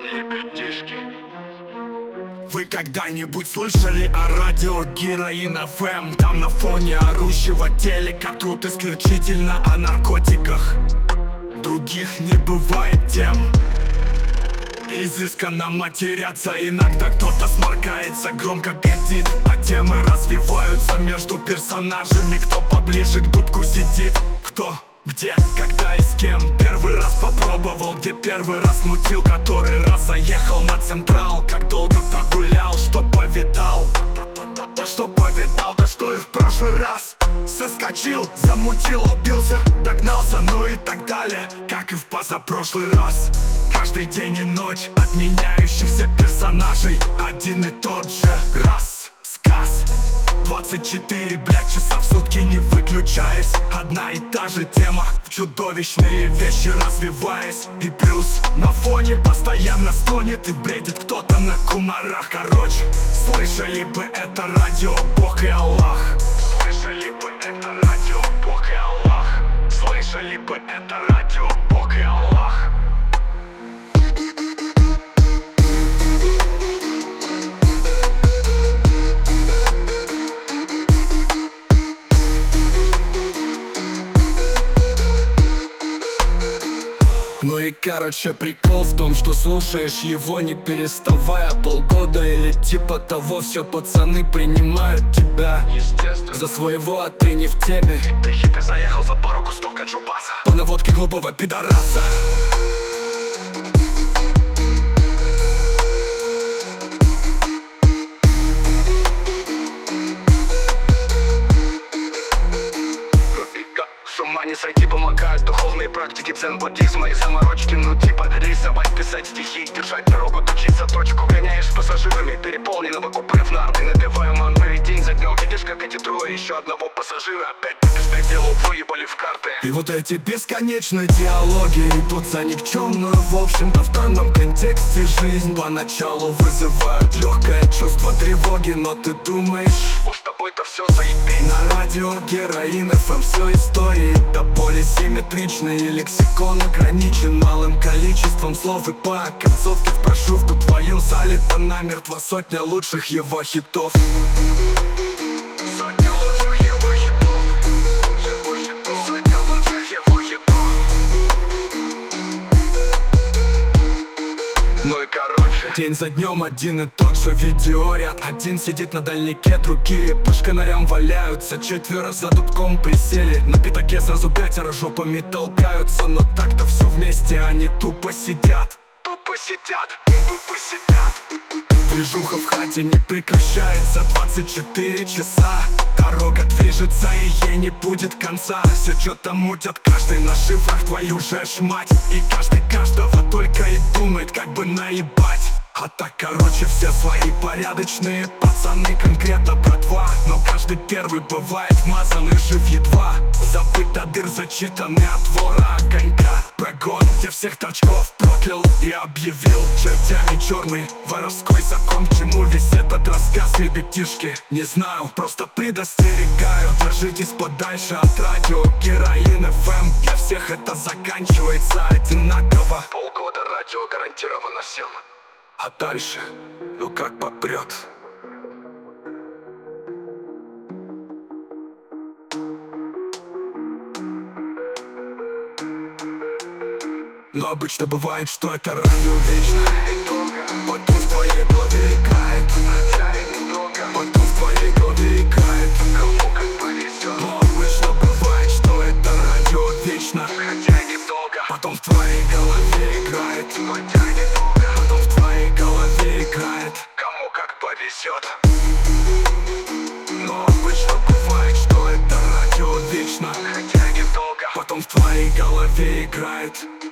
Лепетишки. Вы когда-нибудь слышали о радио Героин ФМ? Там на фоне орущего телека тут исключительно о наркотиках. Других не бывает тем. Изысканно матерятся, иногда кто-то сморкается, громко пердит, а темы развиваются между персонажами. Кто поближе к дудку сидит, кто, где, когда и с кем первый раз попробовал, где первый раз мутил, который раз заехал на Централ, как долго прогулял, что повидал. Да что повидал, да что и в прошлый раз соскочил, замутил, убился, догнался, ну и так далее, как и в позапрошлый раз. Каждый день и ночь от меняющихся персонажей один и тот же рассказ. 24, часа в сутки не выключаясь, одна и та же тема, в чудовищные вещи развиваясь. И плюс на фоне постоянно стонет и бредит кто-то на кумарах. Короче, слышали бы это радио Бог и Аллах. Слышали бы это радио Бог и Аллах. Слышали бы это радио Бог и Аллах. Ну и короче прикол в том, что слушаешь его не переставая полгода или типа того. Все пацаны принимают тебя за своего, а ты не в теме. Ты хиппи заехал за пару кустов каджубаса по наводке глупого пидораса. С ума не сойти помогают духовные практики, дзен-буддизма и заморочки. Ну типа рисовать, писать стихи, держать дорогу, точиться точку. Гоняешь с пассажирами переполненного купе в нарты, набиваю манмы, день за днем видишь, как эти трое еще одного пассажира опять беспределу выебали в карты. И вот эти бесконечные диалоги идут за никчемную, в общем-то в данном контексте жизнь поначалу вызывают легкое чувство тревоги, но ты думаешь, уж тобой-то все заебись. На радио Героин ФМ все истории до боли симметричны, и лексикон ограничен малым количеством слов. И по концовке в прошивку твою залита намертво сотня лучших его хитов. Сотня лучших его хитов. Сотня лучших его хитов. Ну и короче, день за днем один и тот же видеоряд. Один сидит на дальнике, другие по шканарям валяются. Четверо за дудком присели, на пятаке сразу пятеро жопами толкаются. Но так-то все вместе они тупо сидят. Тупо сидят, тупо сидят. Движуха в хате не прекращается 24 часа. Дорога движется и ей не будет конца. Все что-то мутят, каждый на шифрах, твою же ж мать. И каждый каждого только и думает, как бы наебать. А так, короче, все свои порядочные пацаны, конкретно братва. Но каждый первый бывает вмазан и жив едва. Забыт до дыр, зачитанный от вора огонька. Прогон, где всех торчков проклял и объявил чертями черный воровской закон. К чему весь этот рассказ, ребятишки? Не знаю, просто предостерегаю. Держитесь подальше от радио Героин ФМ. Для всех это заканчивается одинаково. Полгода радио гарантированно всем. А дальше, ну как попрет. Но обычно бывает, что это радио вечно и долго. Потом в твоей голове играет, потом в твоей голове играет, кому как повезет. Но обычно бывает, что это радио вечно, хотя и недолго. Потом в твоей голове играет, хотя и недолго. Потом в твоей голове играет, кому как повезет. Но обычно бывает, что это радио вечно, хотя и недолго. Потом в твоей голове играет.